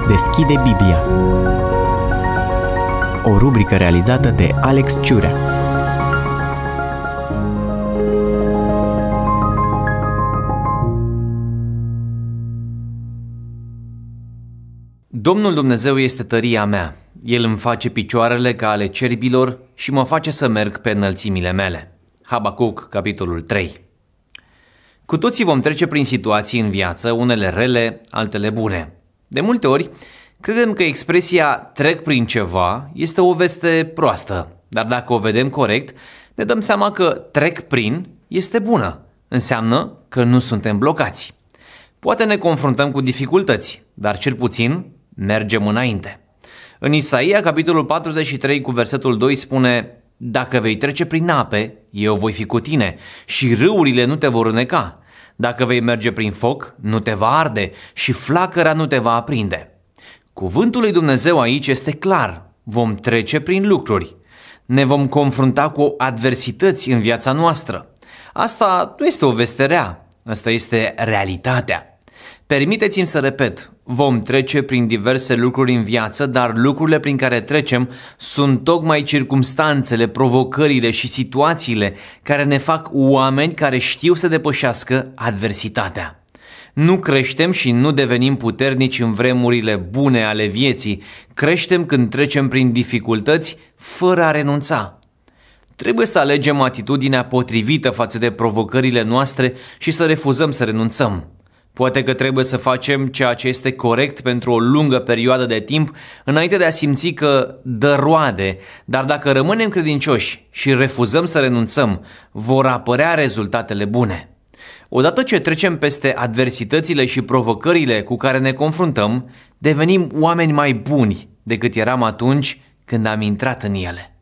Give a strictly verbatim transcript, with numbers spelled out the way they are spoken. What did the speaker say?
deschide Biblia. O rubrică realizată de Alex Ciurea. Domnul Dumnezeu este tăria mea. El îmi face picioarele ca ale cerbilor și mă face să merg pe înălțimile mele. Habacuc, capitolul trei. Cu toții vom trece prin situații în viață, unele rele, altele bune. De multe ori, credem că expresia trec prin ceva este o veste proastă, dar dacă o vedem corect, ne dăm seama că trec prin este bună. Înseamnă că nu suntem blocați. Poate ne confruntăm cu dificultăți, dar cel puțin mergem înainte. În Isaia, capitolul patruzeci și trei, cu versetul doi spune: dacă vei trece prin ape, eu voi fi cu tine și râurile nu te vor îneca. Dacă vei merge prin foc, nu te va arde și flacăra nu te va aprinde. Cuvântul lui Dumnezeu aici este clar. Vom trece prin lucruri. Ne vom confrunta cu adversități în viața noastră. Asta nu este o veste rea, asta este realitatea. Permiteți-mi să repet, vom trece prin diverse lucruri în viață, dar lucrurile prin care trecem sunt tocmai circumstanțele, provocările și situațiile care ne fac oameni care știu să depășească adversitatea. Nu creștem și nu devenim puternici în vremurile bune ale vieții, creștem când trecem prin dificultăți fără a renunța. Trebuie să alegem atitudinea potrivită față de provocările noastre și să refuzăm să renunțăm. Poate că trebuie să facem ceea ce este corect pentru o lungă perioadă de timp înainte de a simți că dă roade, dar dacă rămânem credincioși și refuzăm să renunțăm, vor apărea rezultatele bune. Odată ce trecem peste adversitățile și provocările cu care ne confruntăm, devenim oameni mai buni decât eram atunci când am intrat în ele.